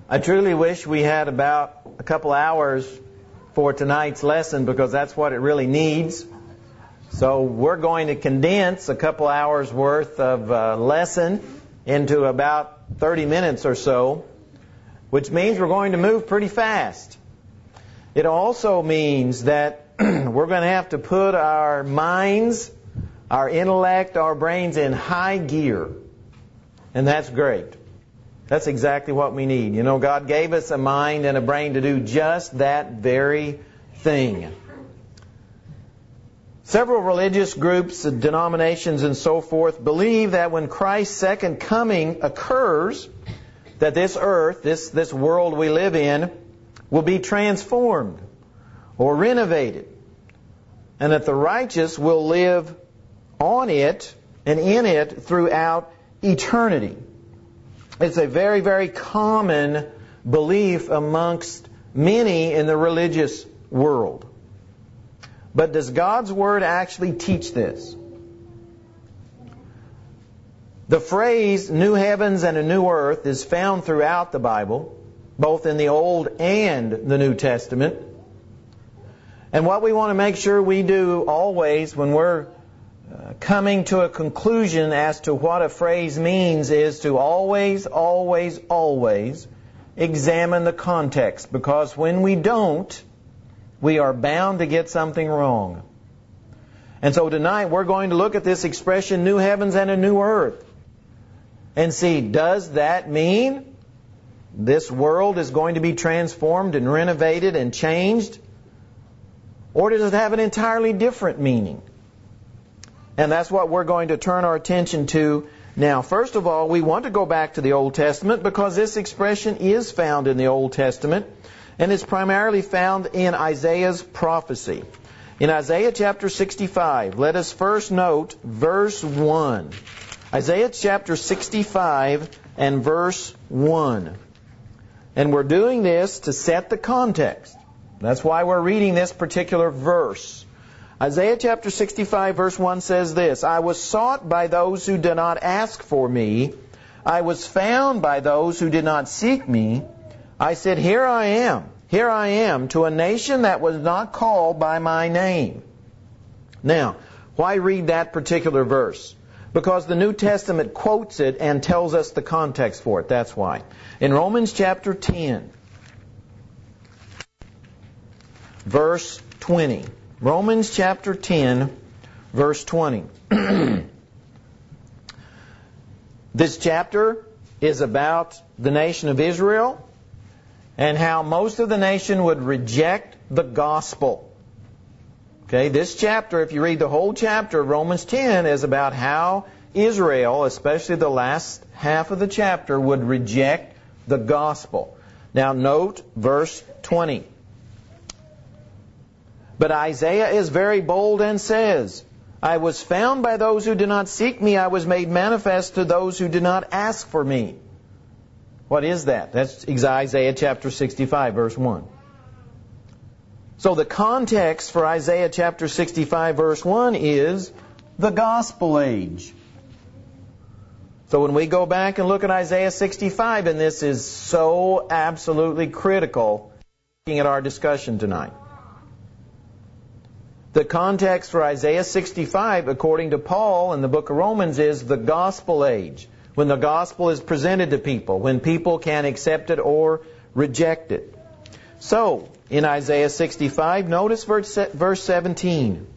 I truly wish we had about a couple hours for tonight's lesson because that's what it really needs. So we're going to condense a couple hours worth of lesson into about 30 minutes or so, which means we're going to move pretty fast. It also means that we're going to have to put our minds, our intellect, our brains in high gear. And that's great. That's exactly what we need. You know, God gave us a mind and a brain to do just that very thing. Several religious groups, denominations, and so forth believe that when Christ's second coming occurs, that this earth, this world we live in, will be transformed or renovated, and that the righteous will live on it and in it throughout eternity. It's a very, very common belief amongst many in the religious world. But does God's Word actually teach this? The phrase new heavens and a new earth is found throughout the Bible, both in the Old and the New Testament. And what we want to make sure we do always when we're coming to a conclusion as to what a phrase means is to always examine the context, because when we don't, we are bound to get something wrong. And so tonight we're going to look at this expression, new heavens and a new earth, and see, does that mean this world is going to be transformed and renovated and changed? Or does it have an entirely different meaning? And that's what we're going to turn our attention to now. First of all, we want to go back to the Old Testament because this expression is found in the Old Testament, and it's primarily found in Isaiah's prophecy. In Isaiah chapter 65, let us first note verse 1. Isaiah chapter 65 and verse 1. And we're doing this to set the context. That's why we're reading this particular verse. Isaiah chapter 65 verse 1 says this, I was sought by those who did not ask for me. I was found by those who did not seek me. I said, here I am, to a nation that was not called by my name. Now, why read that particular verse? Because the New Testament quotes it and tells us the context for it. That's why. In Romans chapter 10, verse 20. Romans chapter 10, verse 20. This chapter is about the nation of Israel and how most of the nation would reject the gospel. Okay, this chapter, if you read the whole chapter of Romans 10, is about how Israel, especially the last half of the chapter, would reject the gospel. Now note verse 20. But Isaiah is very bold and says, I was found by those who did not seek me. I was made manifest to those who did not ask for me. What is that? That's Isaiah chapter 65, verse 1. So the context for Isaiah chapter 65, verse 1 is the gospel age. So when we go back and look at Isaiah 65, and this is so absolutely critical looking at our discussion tonight. The context for Isaiah 65, according to Paul in the book of Romans, is the gospel age. When the gospel is presented to people, when people can accept it or reject it. So, in Isaiah 65, notice verse 17.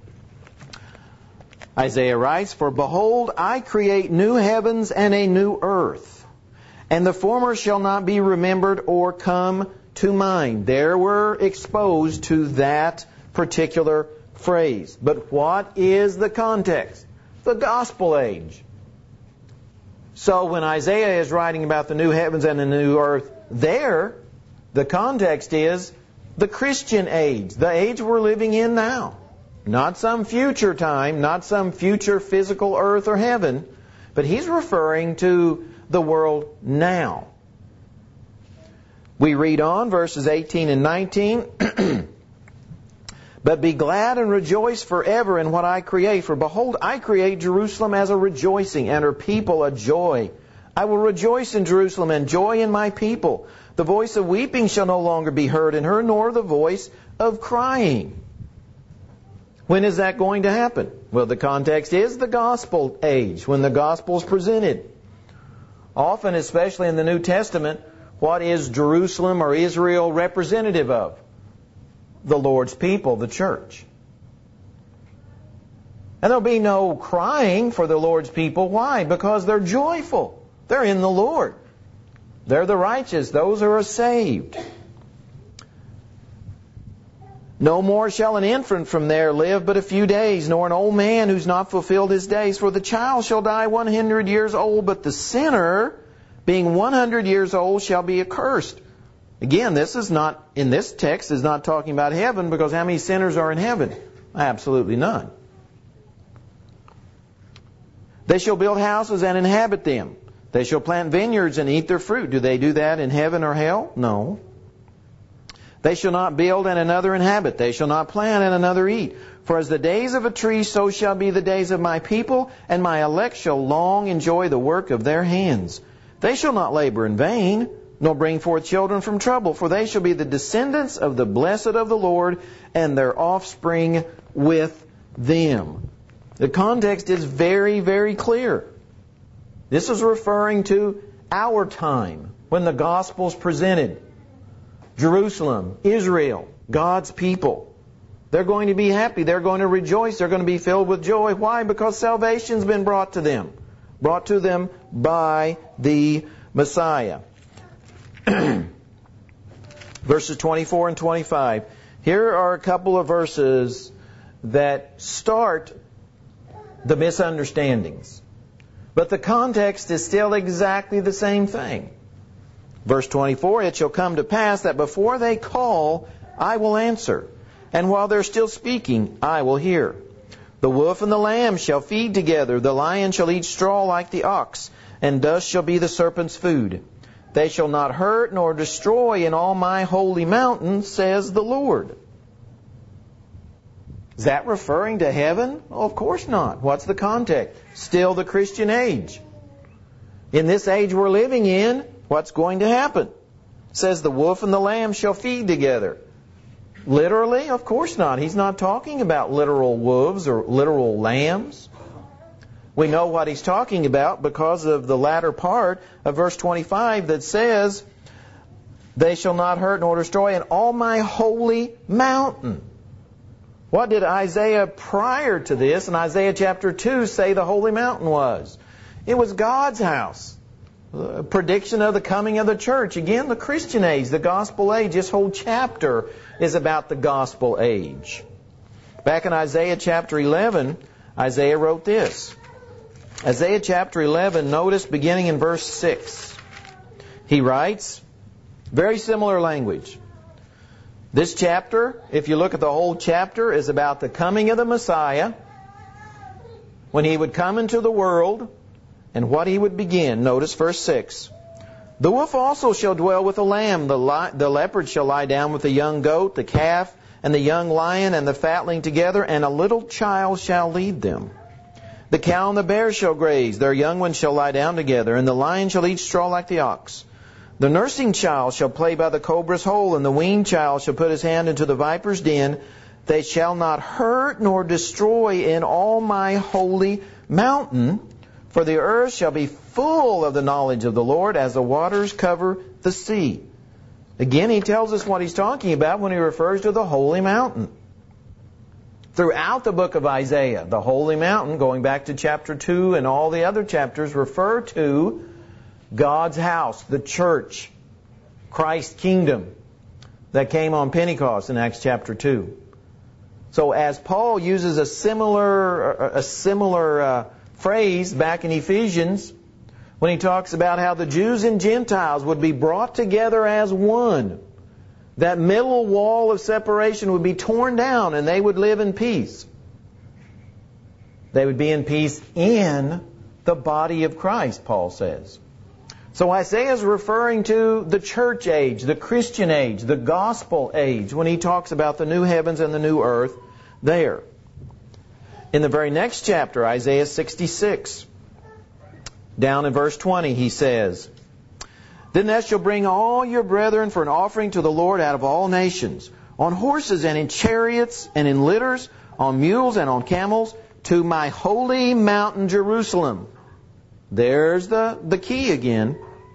Isaiah writes, For behold, I create new heavens and a new earth, and the former shall not be remembered or come to mind. There we're exposed to that particular phrase. But what is the context? The gospel age. So when Isaiah is writing about the new heavens and the new earth there, the context is the Christian age, the age we're living in now. Not some future time, not some future physical earth or heaven, but he's referring to the world now. We read on, verses 18 and 19. But be glad and rejoice forever in what I create. For behold, I create Jerusalem as a rejoicing, and her people a joy. I will rejoice in Jerusalem and joy in my people. The voice of weeping shall no longer be heard in her, nor the voice of crying. When is that going to happen? Well, the context is the gospel age, when the gospel is presented. Often, especially in the New Testament, what is Jerusalem or Israel representative of? The Lord's people, the church. And there'll be no crying for the Lord's people. Why? Because they're joyful. They're in the Lord. They're the righteous, those who are saved. No more shall an infant from there live but a few days, nor an old man who's not fulfilled his days. For the child shall die 100 years old, but the sinner, being 100 years old, shall be accursed. Again, this is not, in this text, is not talking about heaven, because how many sinners are in heaven? Absolutely none. They shall build houses and inhabit them. They shall plant vineyards and eat their fruit. Do they do that in heaven or hell? No. They shall not build and another inhabit. They shall not plant and another eat. For as the days of a tree, so shall be the days of my people, and my elect shall long enjoy the work of their hands. They shall not labor in vain, nor bring forth children from trouble, for they shall be the descendants of the blessed of the Lord, and their offspring with them. The context is very, very clear. This is referring to our time, when the gospel is presented. Jerusalem, Israel, God's people. They're going to be happy. They're going to rejoice. They're going to be filled with joy. Why? Because salvation's been brought to them. Brought to them by the Messiah. Verses 24 and 25. Here are a couple of verses that start the misunderstandings. But the context is still exactly the same thing. Verse 24, it shall come to pass that before they call, I will answer. And while they're still speaking, I will hear. The wolf and the lamb shall feed together. The lion shall eat straw like the ox, and dust shall be the serpent's food. They shall not hurt nor destroy in all my holy mountain, says the Lord. Is that referring to heaven? Oh, of course not. What's the context? Still the Christian age. In this age we're living in, what's going to happen? It says the wolf and the lamb shall feed together. Literally? Of course not. He's not talking about literal wolves or literal lambs. We know what he's talking about because of the latter part of verse 25 that says, they shall not hurt nor destroy in all my holy mountain. What did Isaiah prior to this, in Isaiah chapter 2, say the holy mountain was? It was God's house. A prediction of the coming of the church. Again, the Christian age, the gospel age. This whole chapter is about the gospel age. Back in Isaiah chapter 11, Isaiah wrote this. Isaiah chapter 11, notice beginning in verse 6. He writes, very similar language. This chapter, if you look at the whole chapter, is about the coming of the Messiah, when He would come into the world, and what He would begin. Notice verse 6. The wolf also shall dwell with the lamb, the leopard shall lie down with the young goat, the calf, and the young lion, and the fatling together, and a little child shall lead them. The cow and the bear shall graze, their young ones shall lie down together, and the lion shall eat straw like the ox. The nursing child shall play by the cobra's hole, and the weaned child shall put his hand into the viper's den. They shall not hurt nor destroy in all my holy mountain, for the earth shall be full of the knowledge of the Lord as the waters cover the sea. Again, he tells us what he's talking about when he refers to the holy mountain. Throughout the book of Isaiah, the holy mountain, going back to chapter 2 and all the other chapters, refer to God's house, the church, Christ's kingdom that came on Pentecost in Acts chapter 2. So as Paul uses a similar phrase back in Ephesians, when he talks about how the Jews and Gentiles would be brought together as one, that middle wall of separation would be torn down and they would live in peace. They would be in peace in the body of Christ, Paul says. So Isaiah is referring to the church age, the Christian age, the gospel age, when he talks about the new heavens and the new earth there. In the very next chapter, Isaiah 66, Down in verse 20 he says, Then thou shalt bring all your brethren for an offering to the Lord out of all nations, on horses and in chariots and in litters, on mules and on camels, to my holy mountain Jerusalem. There's the key again.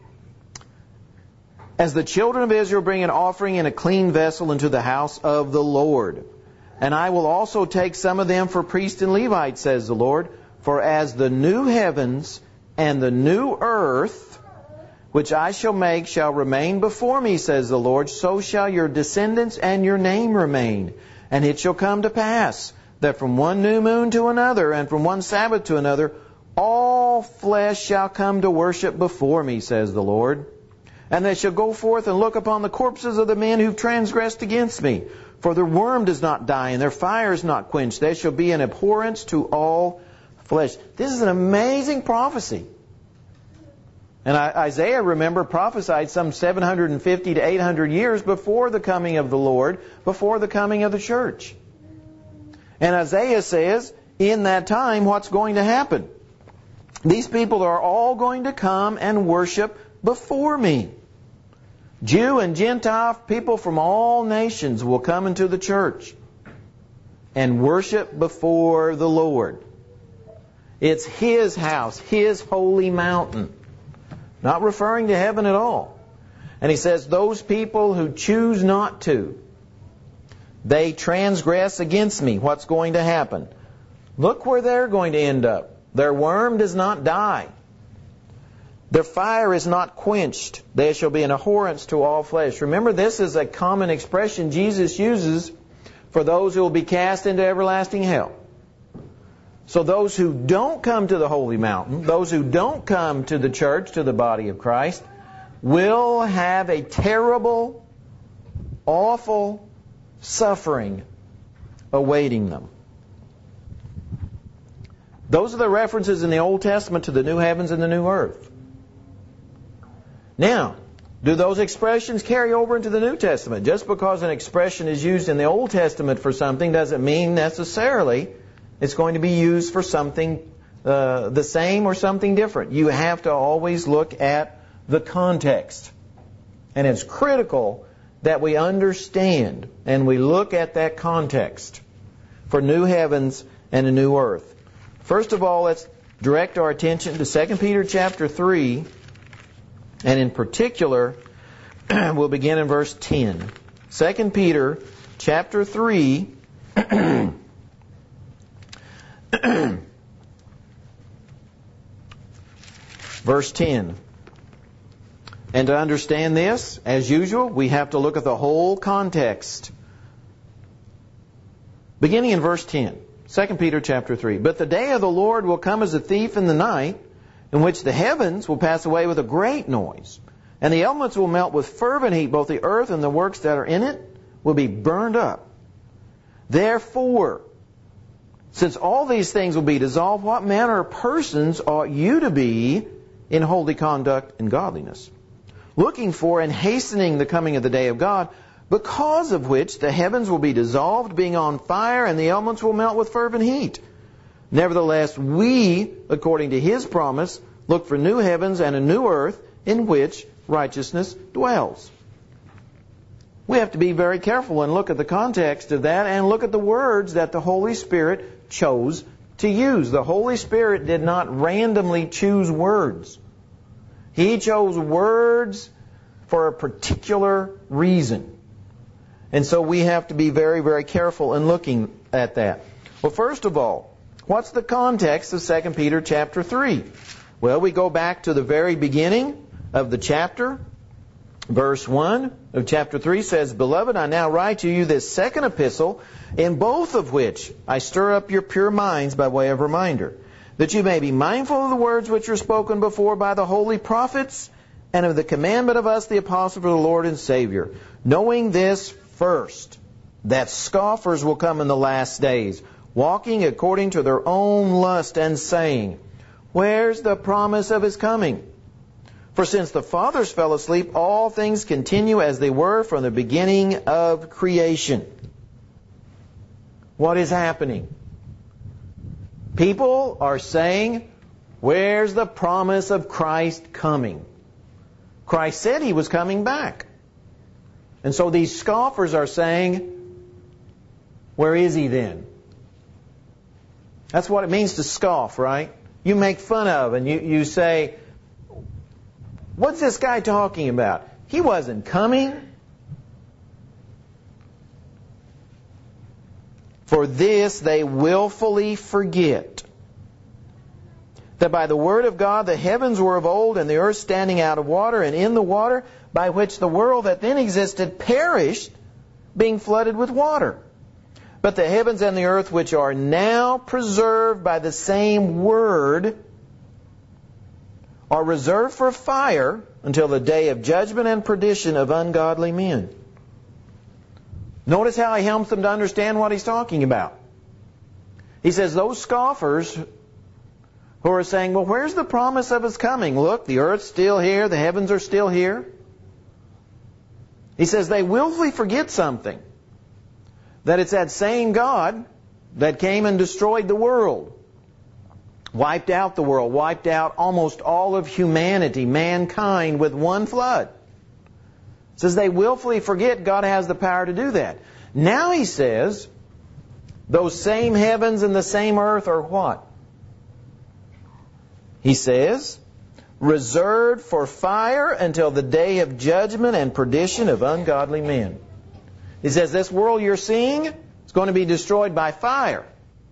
As the children of Israel bring an offering in a clean vessel into the house of the Lord. And I will also take some of them for priests and Levites, says the Lord. For as the new heavens and the new earth, which I shall make, shall remain before me, says the Lord, so shall your descendants and your name remain. And it shall come to pass that from one new moon to another, and from one Sabbath to another, all flesh shall come to worship before me, says the Lord. And they shall go forth and look upon the corpses of the men who've transgressed against me. For their worm does not die, and their fire is not quenched. They shall be an abhorrence to all flesh. This is an amazing prophecy. And Isaiah, remember, prophesied some 750 to 800 years before the coming of the Lord, before the coming of the church. And Isaiah says, in that time, what's going to happen? These people are all going to come and worship before me. Jew and Gentile, people from all nations will come into the church and worship before the Lord. It's His house, His holy mountain. Not referring to heaven at all. And he says, those people who choose not to, they transgress against me. What's going to happen? Look where they're going to end up. Their worm does not die. Their fire is not quenched. They shall be an abhorrence to all flesh. Remember, this is a common expression Jesus uses for those who will be cast into everlasting hell. So those who don't come to the holy mountain, those who don't come to the church, to the body of Christ, will have a terrible, awful suffering awaiting them. Those are the references in the Old Testament to the new heavens and the new earth. Now, do those expressions carry over into the New Testament? Just because an expression is used in the Old Testament for something doesn't mean necessarily it's going to be used for something the same or something different. You have to always look at the context. And it's critical that we understand and we look at that context for new heavens and a new earth. First of all, let's direct our attention to 2 Peter chapter 3, and in particular, we'll begin in verse 10. 2 Peter chapter 3, verse 10. And to understand this, as usual, we have to look at the whole context. Beginning in verse 10, 2 Peter chapter 3. But the day of the Lord will come as a thief in the night, in which the heavens will pass away with a great noise, and the elements will melt with fervent heat, both the earth and the works that are in it will be burned up. Therefore, since all these things will be dissolved, what manner of persons ought you to be in holy conduct and godliness, looking for and hastening the coming of the day of God, because of which the heavens will be dissolved, being on fire, and the elements will melt with fervent heat? Nevertheless, we, according to His promise, look for new heavens and a new earth in which righteousness dwells. We have to be very careful and look at the context of that and look at the words that the Holy Spirit chose to use. The Holy Spirit did not randomly choose words. He chose words for a particular reason. And so we have to be very, very careful in looking at that. Well, first of all, what's the context of 2 Peter chapter 3? Well, we go back to the very beginning of the chapter. Verse 1 of chapter 3 says, Beloved, I now write to you this second epistle, in both of which I stir up your pure minds by way of reminder, that you may be mindful of the words which were spoken before by the holy prophets, and of the commandment of us, the apostles of the Lord and Savior, knowing this first, that scoffers will come in the last days, walking according to their own lust, and saying, Where's the promise of His coming? For since the fathers fell asleep, all things continue as they were from the beginning of creation. What is happening? People are saying, Where's the promise of Christ coming? Christ said He was coming back. And so these scoffers are saying, where is He then? That's what it means to scoff, right? You make fun of and you say, what's this guy talking about? He wasn't coming. For this they willfully forget that by the word of God the heavens were of old, and the earth standing out of water, and in the water, by which the world that then existed perished, being flooded with water. But the heavens and the earth, which are now preserved by the same word, are reserved for fire until the day of judgment and perdition of ungodly men. Notice how he helps them to understand what he's talking about. He says those scoffers who are saying, well, where's the promise of His coming? Look, the earth's still here, the heavens are still here. He says they willfully forget something. That it's that same God that came and destroyed the world. Wiped out the world, wiped out almost all of humanity, mankind, with one flood. It says they willfully forget God has the power to do that. Now he says, those same heavens and the same earth are what? He says, reserved for fire until the day of judgment and perdition of ungodly men. He says this world you're seeing is going to be destroyed by fire.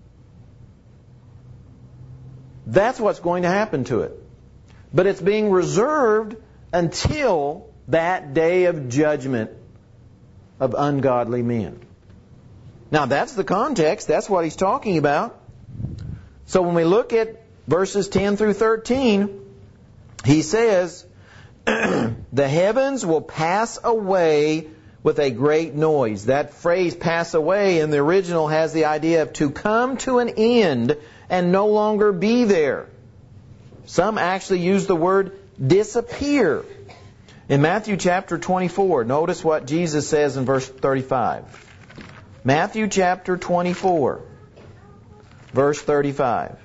That's what's going to happen to it. But it's being reserved until that day of judgment of ungodly men. Now that's the context. That's what he's talking about. So when we look at verses 10 through 13, he says, the heavens will pass away with a great noise. That phrase, pass away, in the original has the idea of to come to an end and no longer be there. Some actually use the word disappear. In Matthew chapter 24, notice what Jesus says in verse 35. Matthew chapter 24, verse 35.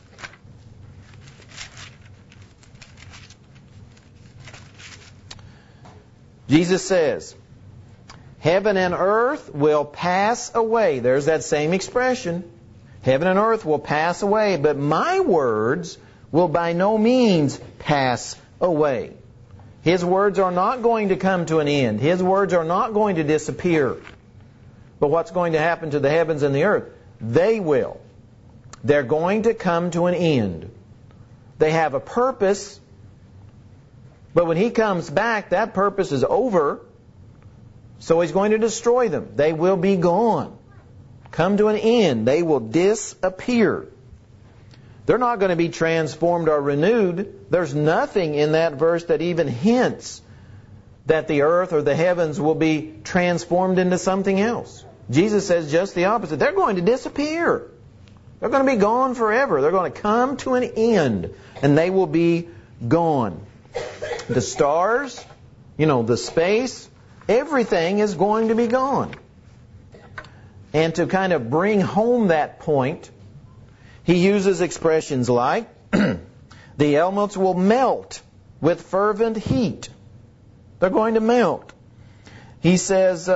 Jesus says, heaven and earth will pass away. There's that same expression. Heaven and earth will pass away, but my words will by no means pass away. His words are not going to come to an end. His words are not going to disappear. But what's going to happen to the heavens and the earth? They will. They're going to come to an end. They have a purpose. But when He comes back, that purpose is over. So He's going to destroy them. They will be gone. Come to an end. They will disappear. They're not going to be transformed or renewed. There's nothing in that verse that even hints that the earth or the heavens will be transformed into something else. Jesus says just the opposite. They're going to disappear. They're going to be gone forever. They're going to come to an end, and they will be gone. The stars, the space, everything is going to be gone. And to kind of bring home that point, he uses expressions like, the elements will melt with fervent heat. They're going to melt. He says,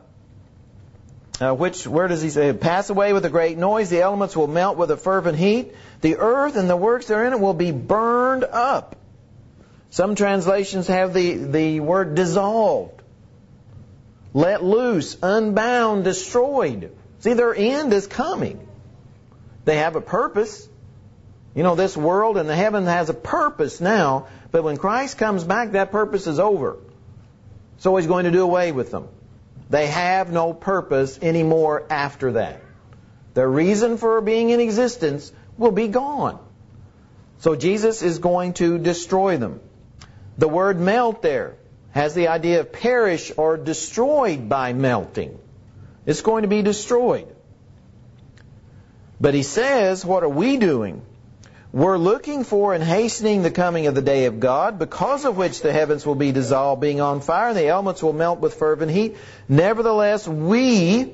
where does he say? Pass away with a great noise. The elements will melt with a fervent heat. The earth and the works therein will be burned up. Some translations have the word dissolved, let loose, unbound, destroyed. See, their end is coming. They have a purpose. This world and the heaven has a purpose now, but when Christ comes back, that purpose is over. So He's going to do away with them. They have no purpose anymore after that. Their reason for being in existence will be gone. So Jesus is going to destroy them. The word melt there has the idea of perish or destroyed by melting. It's going to be destroyed. But he says, what are we doing? We're looking for and hastening the coming of the day of God, because of which the heavens will be dissolved, being on fire, and the elements will melt with fervent heat. Nevertheless, we,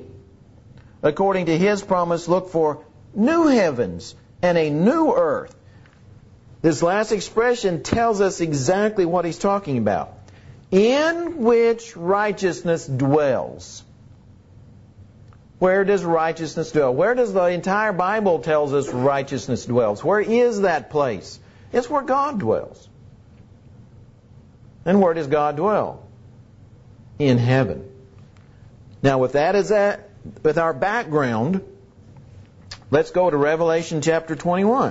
according to His promise, look for new heavens and a new earth This last expression tells us exactly what he's talking about. In which righteousness dwells. Where does righteousness dwell? Where does the entire Bible tells us righteousness dwells? Where is that place? It's where God dwells. And where does God dwell? In heaven. Now with that as with our background, let's go to Revelation chapter 21.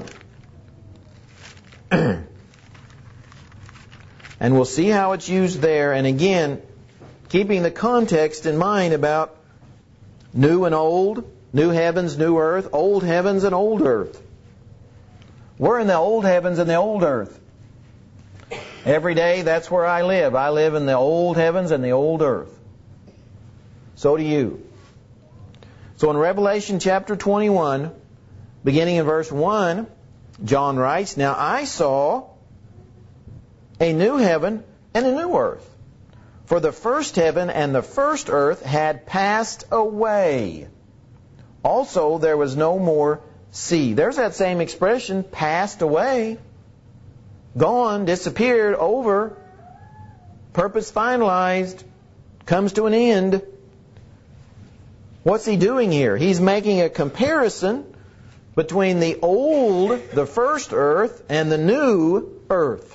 And we'll see how it's used there. And again, keeping the context in mind about new and old, new heavens, new earth, old heavens and old earth. We're in the old heavens and the old earth. Every day, that's where I live. I live in the old heavens and the old earth. So do you. So in Revelation chapter 21, beginning in verse 1, John writes, Now I saw a new heaven and a new earth. For the first heaven and the first earth had passed away. Also there was no more sea. There's that same expression, passed away. Gone, disappeared, over. Purpose finalized. Comes to an end. What's he doing here? He's making a comparison between the old, the first earth, and the new earth.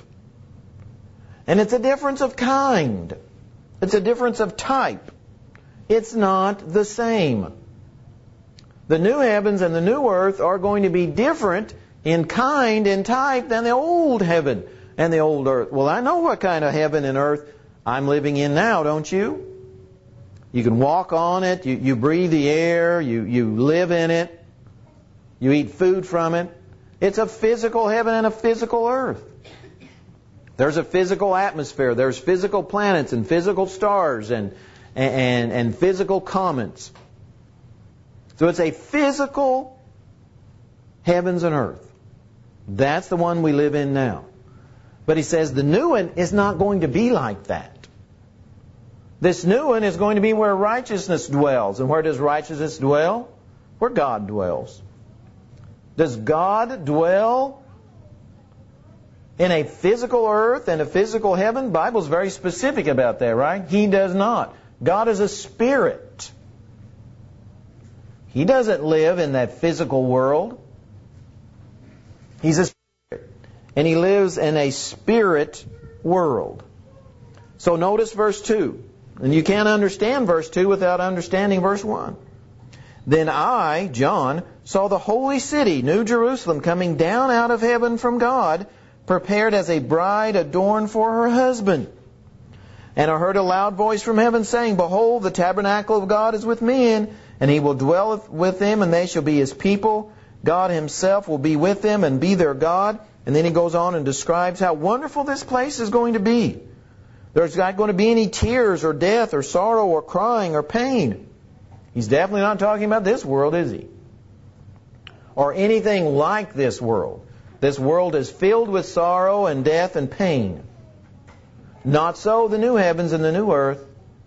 And it's a difference of kind. It's a difference of type. It's not the same. The new heavens and the new earth are going to be different in kind and type than the old heaven and the old earth. Well, I know what kind of heaven and earth I'm living in now, don't you? You can walk on it, you breathe the air, you live in it, you eat food from it. It's a physical heaven and a physical earth. There's a physical atmosphere, there's physical planets and physical stars and physical comets. So it's a physical heavens and earth. That's the one we live in now. But he says the new one is not going to be like that. This new one is going to be where righteousness dwells. And where does righteousness dwell? Where God dwells. Does God dwell in a physical earth and a physical heaven? The Bible's very specific about that, right? He does not. God is a spirit. He doesn't live in that physical world. He's a spirit. And He lives in a spirit world. So notice verse 2. And you can't understand verse 2 without understanding verse 1. Then I, John, saw the holy city, New Jerusalem, coming down out of heaven from God, prepared as a bride adorned for her husband. And I heard a loud voice from heaven saying, Behold, the tabernacle of God is with men, and He will dwell with them, and they shall be His people. God Himself will be with them and be their God. And then he goes on and describes how wonderful this place is going to be. There's not going to be any tears or death or sorrow or crying or pain. He's definitely not talking about this world, is he? Or anything like this world. This world is filled with sorrow and death and pain. Not so the new heavens and the new earth.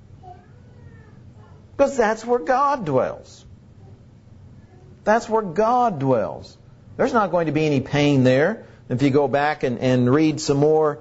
Because that's where God dwells. That's where God dwells. There's not going to be any pain there. If you go back and read some more,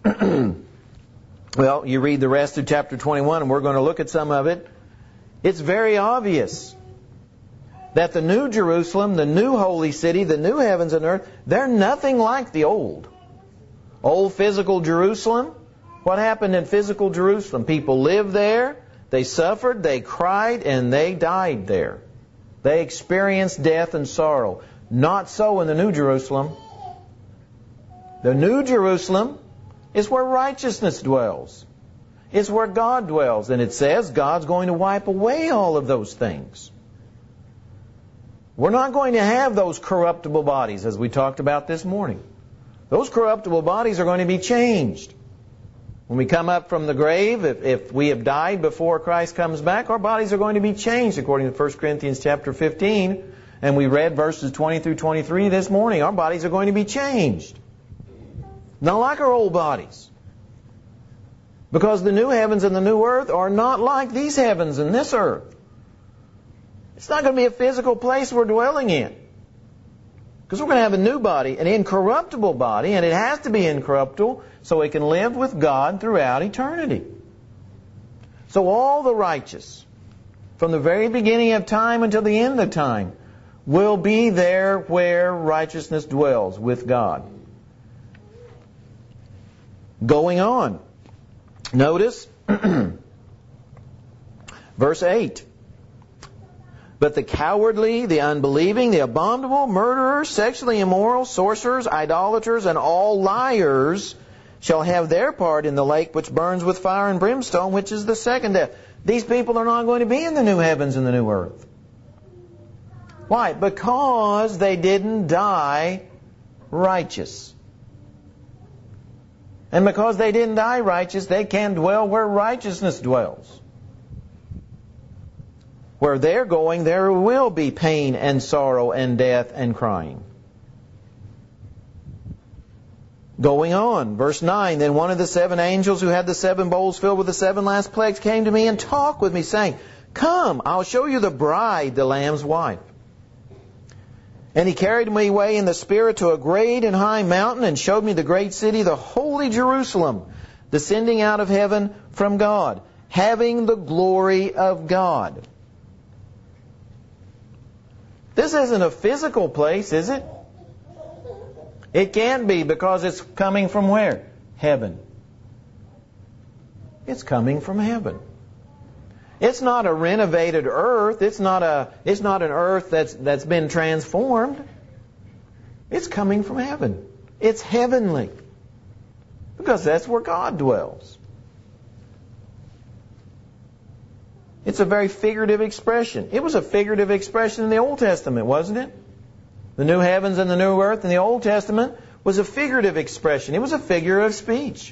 well, you read the rest of chapter 21, and we're going to look at some of it. It's very obvious that the new Jerusalem, the new holy city, the new heavens and earth, they're nothing like the old. Old physical Jerusalem. What happened in physical Jerusalem? People lived there, they suffered, they cried, and they died there. They experienced death and sorrow. Not so in the New Jerusalem. The New Jerusalem is where righteousness dwells. It's where God dwells. And it says God's going to wipe away all of those things. We're not going to have those corruptible bodies as we talked about this morning. Those corruptible bodies are going to be changed. When we come up from the grave, if we have died before Christ comes back, our bodies are going to be changed according to 1 Corinthians chapter 15. And we read verses 20 through 23 this morning. Our bodies are going to be changed. Not like our old bodies. Because the new heavens and the new earth are not like these heavens and this earth. It's not going to be a physical place we're dwelling in. Because we're going to have a new body, an incorruptible body, and it has to be incorruptible so it can live with God throughout eternity. So all the righteous, from the very beginning of time until the end of time, will be there where righteousness dwells with God. Going on. Notice verse 8. But the cowardly, the unbelieving, the abominable, murderers, sexually immoral, sorcerers, idolaters, and all liars shall have their part in the lake which burns with fire and brimstone, which is the second death. These people are not going to be in the new heavens and the new earth. Why? Because they didn't die righteous. And because they didn't die righteous, they can't dwell where righteousness dwells. Where they're going, there will be pain and sorrow and death and crying. Going on, verse 9, then one of the 7 angels who had the 7 bowls filled with the 7 last plagues came to me and talked with me, saying, Come, I'll show you the bride, the Lamb's wife. And he carried me away in the Spirit to a great and high mountain and showed me the great city, the holy Jerusalem, descending out of heaven from God, having the glory of God. This isn't a physical place, is it? It can't be, because it's coming from where? Heaven. It's coming from heaven. It's not a renovated earth. It's not an earth that's been transformed. It's coming from heaven. It's heavenly. Because that's where God dwells. It's a very figurative expression. It was a figurative expression in the Old Testament, wasn't it? The new heavens and the new earth in the Old Testament was a figurative expression. It was a figure of speech.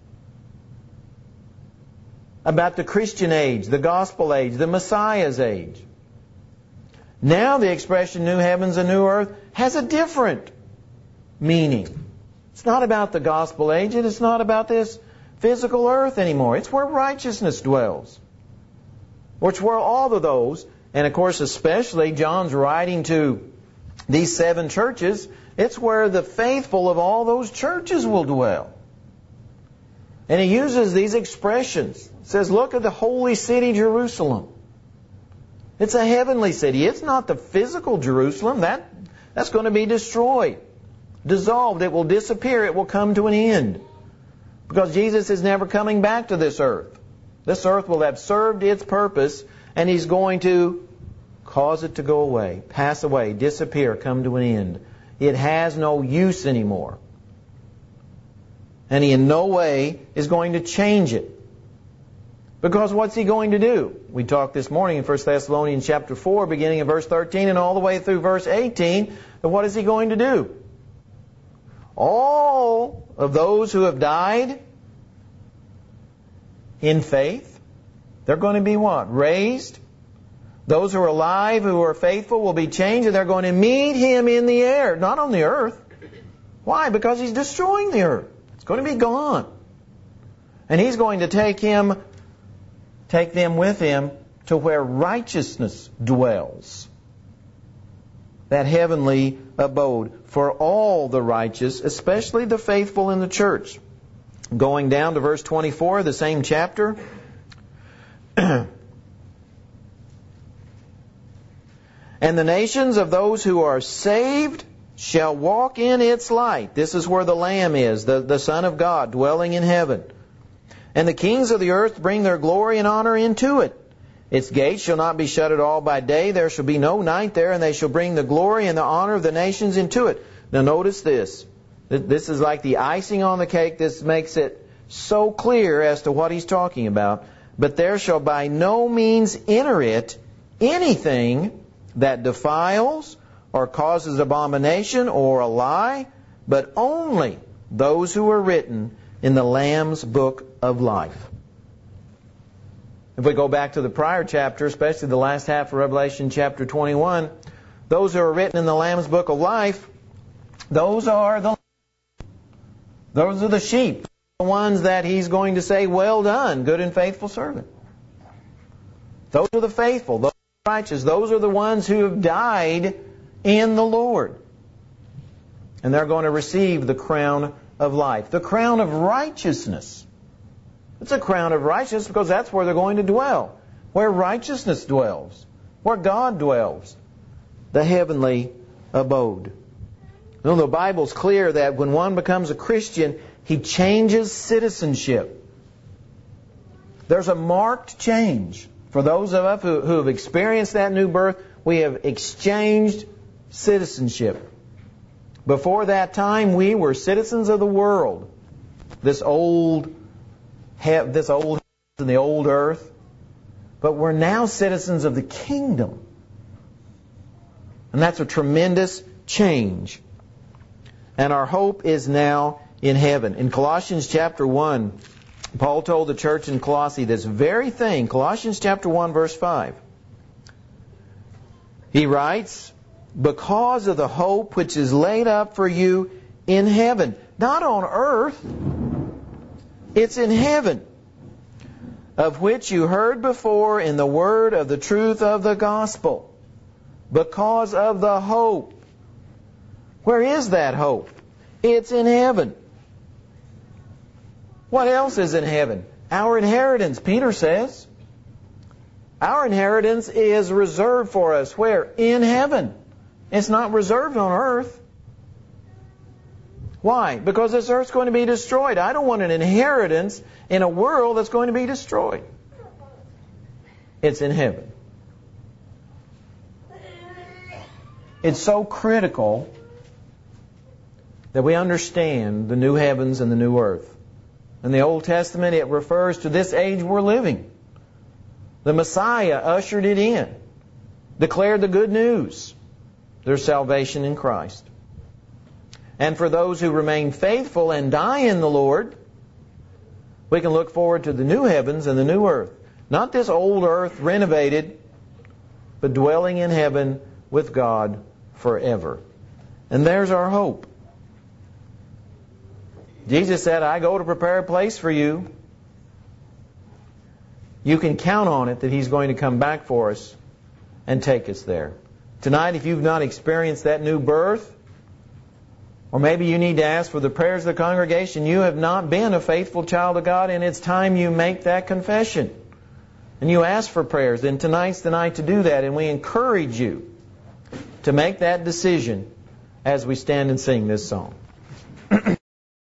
About the Christian age, the gospel age, the Messiah's age. Now the expression new heavens and new earth has a different meaning. It's not about the gospel age, and it's not about this physical earth anymore. It's where righteousness dwells. Which were all of those, and of course especially John's writing to these 7 churches, it's where the faithful of all those churches will dwell. And he uses these expressions. He says, look at the holy city Jerusalem. It's a heavenly city. It's not the physical Jerusalem. That's going to be destroyed, dissolved. It will disappear. It will come to an end. Because Jesus is never coming back to this earth. This earth will have served its purpose, and He's going to cause it to go away, pass away, disappear, come to an end. It has no use anymore. And He in no way is going to change it. Because what's He going to do? We talked this morning in 1 Thessalonians chapter 4, beginning in verse 13 and all the way through verse 18, that what is He going to do? All of those who have died in faith, they're going to be what? Raised. Those who are alive, who are faithful, will be changed, and they're going to meet Him in the air, not on the earth. Why? Because He's destroying the earth. It's going to be gone. And He's going to take them with Him to where righteousness dwells. That heavenly abode for all the righteous, especially the faithful in the church. Going down to verse 24, the same chapter. And the nations of those who are saved shall walk in its light. This is where the Lamb is, the Son of God, dwelling in heaven. And the kings of the earth bring their glory and honor into it. Its gates shall not be shut at all by day. There shall be no night there, and they shall bring the glory and the honor of the nations into it. Now notice this. This is like the icing on the cake. This makes it so clear as to what he's talking about. But there shall by no means enter it anything that defiles or causes abomination or a lie, but only those who are written in the Lamb's book of life. If we go back to the prior chapter, especially the last half of Revelation chapter 21, those who are written in the Lamb's book of life, those are the sheep, the ones that He's going to say, well done, good and faithful servant. Those are the faithful, those are the righteous, those are the ones who have died in the Lord. And they're going to receive the crown of life. The crown of righteousness. It's a crown of righteousness because that's where they're going to dwell. Where righteousness dwells. Where God dwells. The heavenly abode. You know, the Bible's clear that when one becomes a Christian, he changes citizenship. There's a marked change. For those of us who have experienced that new birth, we have exchanged citizenship. Before that time, we were citizens of the world. This old and the old earth. But we're now citizens of the kingdom. And that's a tremendous change. And our hope is now in heaven. In Colossians chapter 1, Paul told the church in Colossae this very thing. Colossians chapter 1, verse 5. He writes, because of the hope which is laid up for you in heaven. Not on earth. It's in heaven. Of which you heard before in the word of the truth of the gospel. Because of the hope. Where is that hope? It's in heaven. What else is in heaven? Our inheritance, Peter says. Our inheritance is reserved for us. Where? In heaven. It's not reserved on earth. Why? Because this earth's going to be destroyed. I don't want an inheritance in a world that's going to be destroyed. It's in heaven. It's so critical that we understand the new heavens and the new earth. In the Old Testament, it refers to this age we're living. The Messiah ushered it in, declared the good news. There's salvation in Christ. And for those who remain faithful and die in the Lord, we can look forward to the new heavens and the new earth. Not this old earth renovated, but dwelling in heaven with God forever. And there's our hope. Jesus said, I go to prepare a place for you. You can count on it that He's going to come back for us and take us there. Tonight, if you've not experienced that new birth, or maybe you need to ask for the prayers of the congregation, you have not been a faithful child of God, and it's time you make that confession. And you ask for prayers, then tonight's the night to do that, and we encourage you to make that decision as we stand and sing this song.